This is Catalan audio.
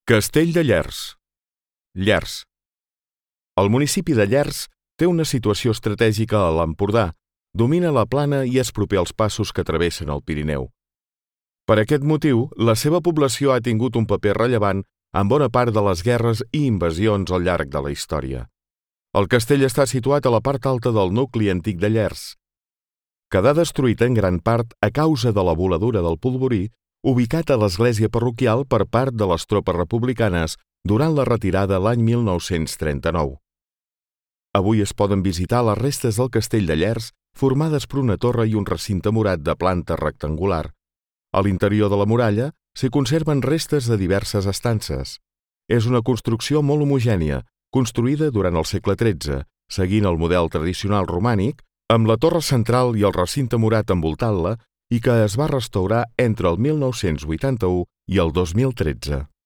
Castell de Llers. Llers. El municipi de Llers té una situació estratègica a l'Empordà, domina la plana i és proper als passos que travessen el Pirineu. Per aquest motiu, la seva població ha tingut un paper rellevant en bona part de les guerres i invasions al llarg de la història. El castell està situat a la part alta del nucli antic de Llers. Quedà destruït en gran part a causa de la voladura del polvorí, ubicat a l'església parroquial per part de les tropes republicanes durant la retirada l'any 1939. Avui es poden visitar les restes del castell de Llers, formades per una torre i un recinte murat de planta rectangular. A l'interior de la muralla s'hi conserven restes de diverses estances. És una construcció molt homogènia, construïda durant el segle XIII, seguint el model tradicional romànic, amb la torre central i el recinte murat envoltant-la, i que es va restaurar entre el 1981 i el 2013.